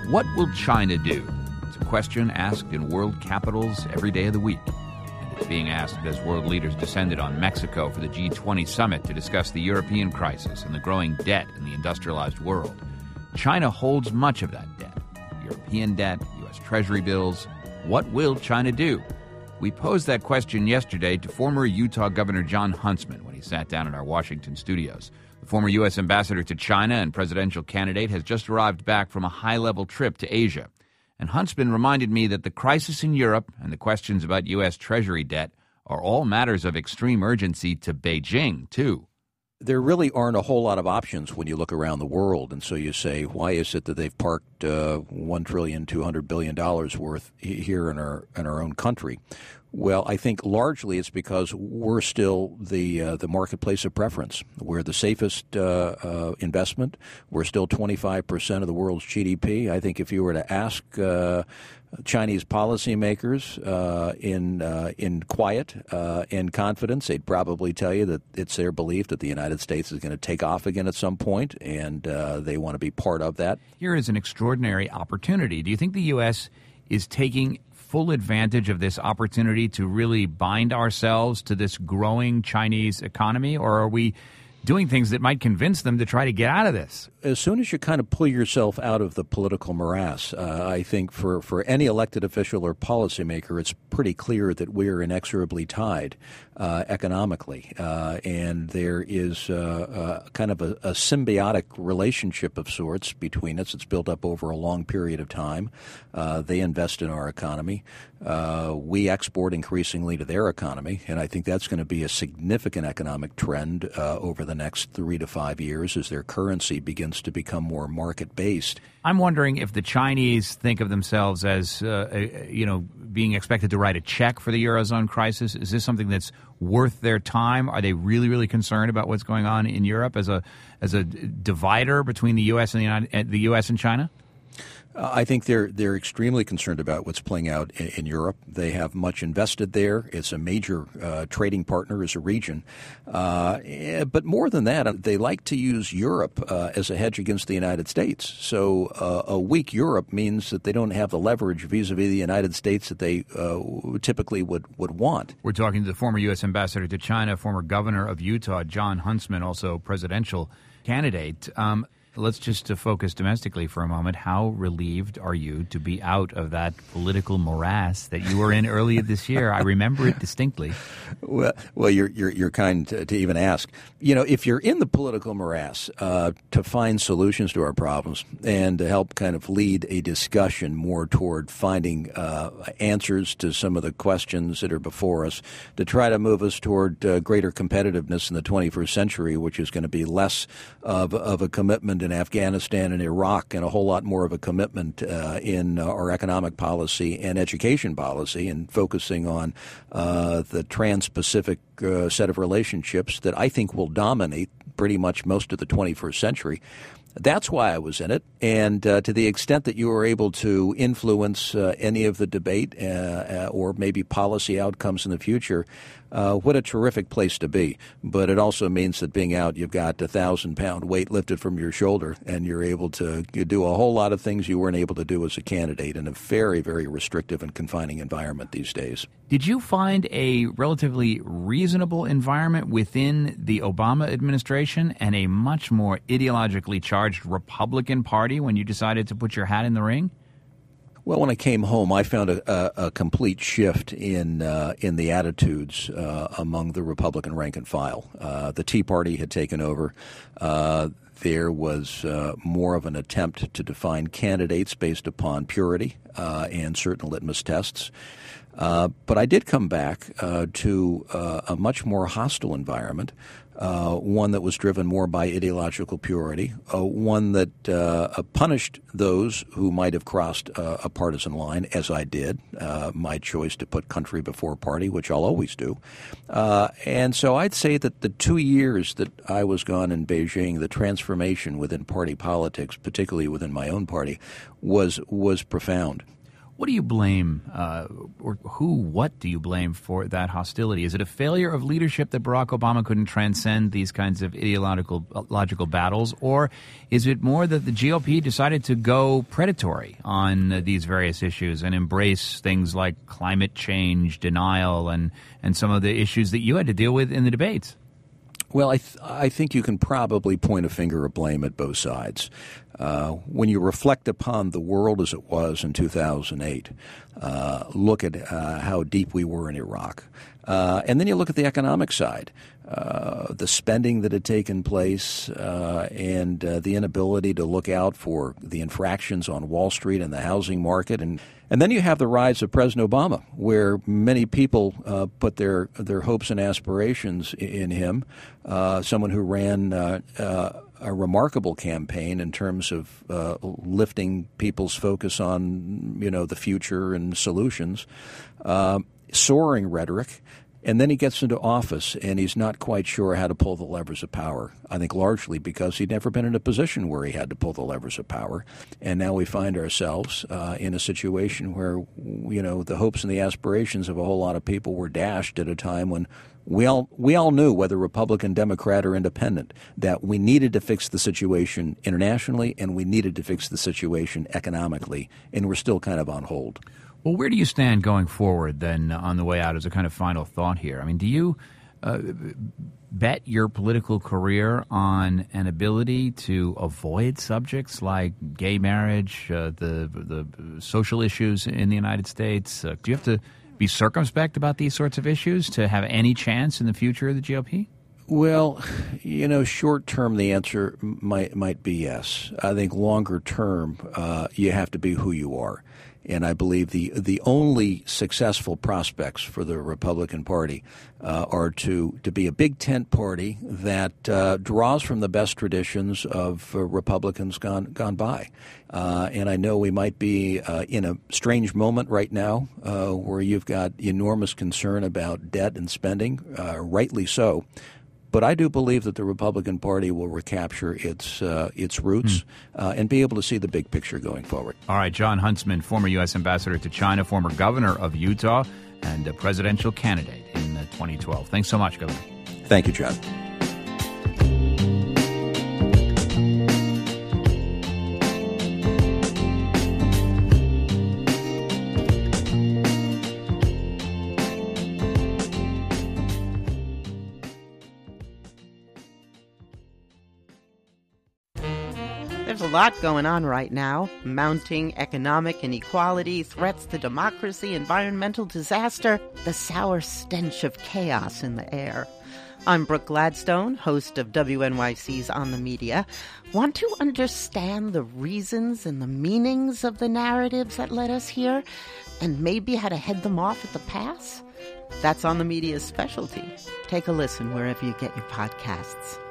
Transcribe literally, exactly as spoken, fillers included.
What will China do? It's a question asked in world capitals every day of the week. And it's being asked as world leaders descended on Mexico for the G twenty summit to discuss the European crisis and the growing debt in the industrialized world. China holds much of that debt. European debt, U S Treasury bills. What will China do? We posed that question yesterday to former Utah Governor Jon Huntsman when he sat down in our Washington studios. The former U S ambassador to China and presidential candidate has just arrived back from a high-level trip to Asia. And Huntsman reminded me that the crisis in Europe and the questions about U S Treasury debt are all matters of extreme urgency to Beijing, too. There really aren't a whole lot of options when you look around the world. And so you say, why is it that they've parked uh, one trillion two hundred billion dollars worth here in our in our own country? Well, I think largely it's because we're still the uh, the marketplace of preference. We're the safest uh, uh, investment. We're still twenty-five percent of the world's G D P. I think if you were to ask uh, Chinese policymakers uh, in uh, in quiet, uh, in confidence, they'd probably tell you that it's their belief that the United States is going to take off again at some point, and uh, they want to be part of that. Here is an extraordinary opportunity. Do you think the U S is taking full advantage of this opportunity to really bind ourselves to this growing Chinese economy, or are we doing things that might convince them to try to get out of this? As soon as you kind of pull yourself out of the political morass, uh, I think for, for any elected official or policymaker, it's pretty clear that we're inexorably tied uh, economically. Uh, and there is uh, uh, kind of a, a symbiotic relationship of sorts between us. It's built up over a long period of time. Uh, they invest in our economy. Uh, we export increasingly to their economy. And I think that's going to be a significant economic trend uh, over the next three to five years as their currency begins to become more market-based. I'm wondering if the Chinese think of themselves as, uh, a, you know, being expected to write a check for the Eurozone crisis. Is this something that's worth their time? Are they really, really concerned about what's going on in Europe as a as a divider between the U S and the United, the U S and China? Uh, I think they're they're extremely concerned about what's playing out in, in Europe. They have much invested there. It's a major uh, trading partner as a region. Uh, but more than that, they like to use Europe uh, as a hedge against the United States. So uh, a weak Europe means that they don't have the leverage vis-a-vis the United States that they uh, typically would, would want. We're talking to the former U S ambassador to China, former governor of Utah, Jon Huntsman, also presidential candidate. Um, Let's just uh, focus domestically for a moment. How relieved are you to be out of that political morass that you were in earlier this year? I remember it distinctly. Well, well, you're you're, you're kind to, to even ask. You know, if you're in the political morass, uh, to find solutions to our problems and to help kind of lead a discussion more toward finding uh, answers to some of the questions that are before us, to try to move us toward uh, greater competitiveness in the twenty-first century, which is going to be less of of a commitment in Afghanistan and Iraq and a whole lot more of a commitment uh, in uh, our economic policy and education policy, and focusing on uh, the trans-Pacific uh, set of relationships that I think will dominate pretty much most of the twenty-first century. That's why I was in it. And uh, to the extent that you were able to influence uh, any of the debate uh, uh, or maybe policy outcomes in the future, uh, what a terrific place to be. But it also means that being out, you've got a thousand-pound weight lifted from your shoulder, and you're able to do a whole lot of things you weren't able to do as a candidate in a very, very restrictive and confining environment these days. Did you find a relatively reasonable environment within the Obama administration and a much more ideologically charged Republican Party when you decided to put your hat in the ring? Well, when I came home, I found a, a, a complete shift in uh, in the attitudes uh, among the Republican rank and file. Uh, the Tea Party had taken over. Uh, there was uh, more of an attempt to define candidates based upon purity uh, and certain litmus tests. Uh, but I did come back uh, to uh, a much more hostile environment, uh, one that was driven more by ideological purity, uh, one that uh, punished those who might have crossed uh, a partisan line, as I did, uh, my choice to put country before party, which I'll always do. Uh, and so I'd say that the two years that I was gone in Beijing, the transformation within party politics, particularly within my own party, was was profound. What do you blame, uh, or who, what do you blame for that hostility? Is it a failure of leadership that Barack Obama couldn't transcend these kinds of ideological logical battles, or is it more that the G O P decided to go predatory on uh, these various issues and embrace things like climate change, denial, and, and some of the issues that you had to deal with in the debates? Well, I, th- I think you can probably point a finger of blame at both sides. Uh, when you reflect upon the world as it was in two thousand eight, uh, look at uh, how deep we were in Iraq, uh, and then you look at the economic side, uh, the spending that had taken place, uh, and uh, the inability to look out for the infractions on Wall Street and the housing market, and And then you have the rise of President Obama, where many people uh, put their their hopes and aspirations in him, uh, someone who ran uh, uh, a remarkable campaign in terms of uh, lifting people's focus on, you know, the future and solutions, uh, soaring rhetoric. And then he gets into office, and he's not quite sure how to pull the levers of power, I think largely because he'd never been in a position where he had to pull the levers of power. And now we find ourselves uh, in a situation where, you know, the hopes and the aspirations of a whole lot of people were dashed at a time when we all we all knew, whether Republican, Democrat, or Independent, that we needed to fix the situation internationally and we needed to fix the situation economically, and we're still kind of on hold. Well, where do you stand going forward then on the way out as a kind of final thought here? I mean, do you uh, bet your political career on an ability to avoid subjects like gay marriage, uh, the the social issues in the United States? Uh, do you have to be circumspect about these sorts of issues to have any chance in the future of the G O P? Well, you know, short term, the answer might might be yes. I think longer term, uh, you have to be who you are. And I believe the the only successful prospects for the Republican Party uh, are to, to be a big tent party that uh, draws from the best traditions of uh, Republicans gone gone by. Uh, and I know we might be uh, in a strange moment right now uh, where you've got enormous concern about debt and spending, uh, rightly so. But I do believe that the Republican Party will recapture its uh, its roots mm. uh, and be able to see the big picture going forward. All right, Jon Huntsman, former U S ambassador to China, former governor of Utah, and a presidential candidate in uh, twenty twelve. Thanks so much, Governor. Thank you, John. There's a lot going on right now. Mounting economic inequality, threats to democracy, environmental disaster, the sour stench of chaos in the air. I'm Brooke Gladstone, host of W N Y C's On the Media. Want to understand the reasons and the meanings of the narratives that led us here, and maybe how to head them off at the pass? That's On the Media's specialty. Take a listen wherever you get your podcasts.